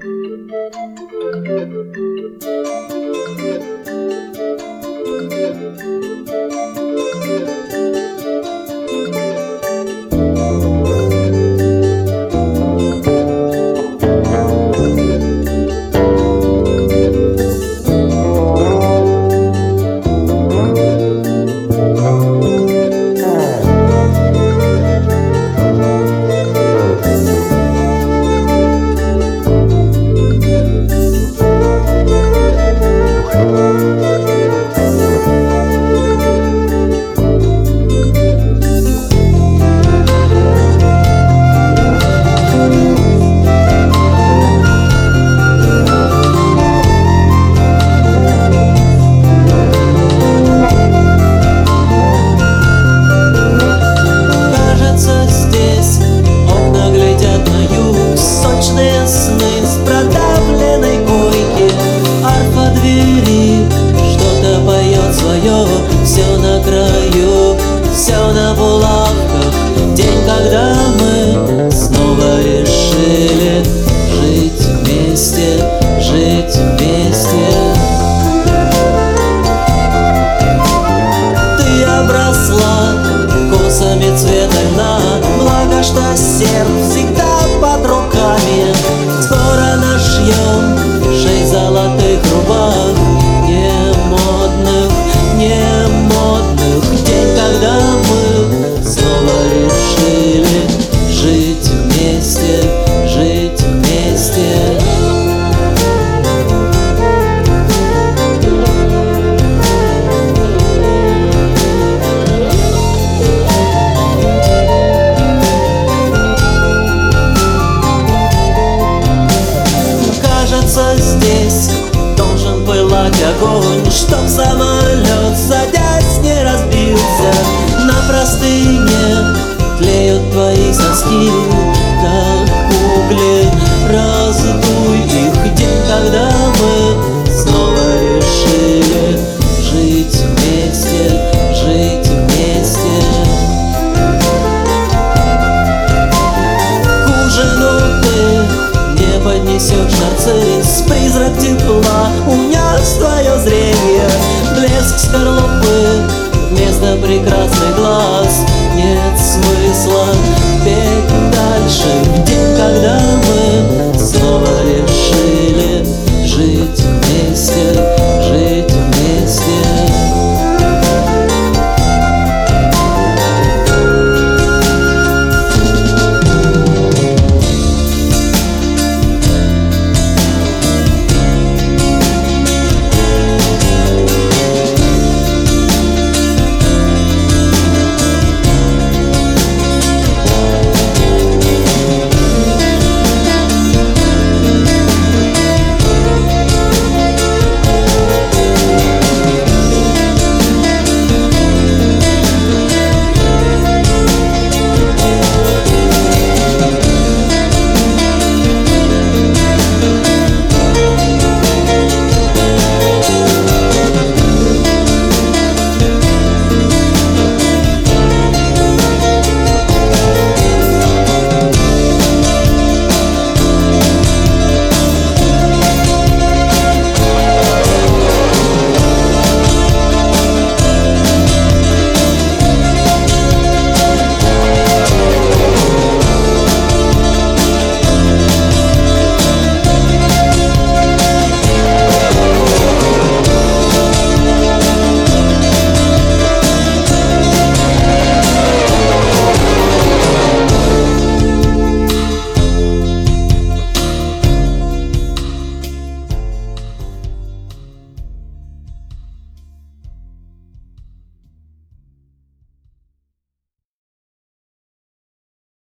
Все на краю, все на булавках. День, когда мы снова решили жить вместе, жить вместе. Ты обросла косами цвета льна, благо, что сердце всегда под руками. Скоро нашьем 6 золотых рубах, не модных, не модных. День, когда мы снова решили жить вместе, жить вместе. Кажется, здесь должен пылать огонь, чтоб самолет, садясь, не разбился. На простыне тлеют твои соски, как угли, раздуй их. День, когда мы снова решили жить вместе, жить вместе. К ужину ты не поднесешь нарцисс, призрак тепла унес твое зрение. Блеск скорлупы вместо прекрасных глаз. Нет смысла петь дальше. В день, когда мы снова решили жить вместе,